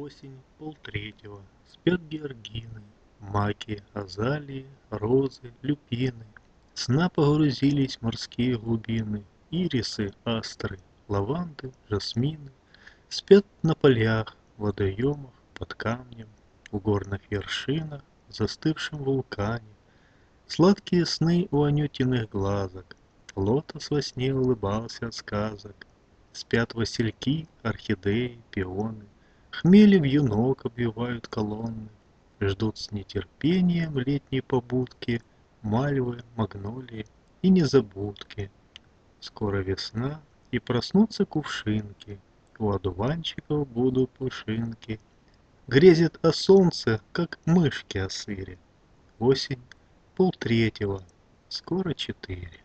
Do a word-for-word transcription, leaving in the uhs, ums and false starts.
Осень, полтретьего, спят георгины, маки, азалии, розы, люпины. В сна погрузились морские глубины, ирисы, астры, лаванды, жасмины. Спят на полях, водоемах, под камнем, у горных вершинах, в застывшем вулкане. Сладкие сны у Анютиных глазок, лотос во сне улыбался от сказок. Спят васильки, орхидеи, пионы, хмели вьюнок обвивают колонны. Ждут с нетерпением летней побудки мальвы, магнолии и незабудки. Скоро весна, и проснутся кувшинки, у одуванчиков будут пушинки. Грезит о солнце, как мышки о сыре. Осень, полтретьего, скоро четыре.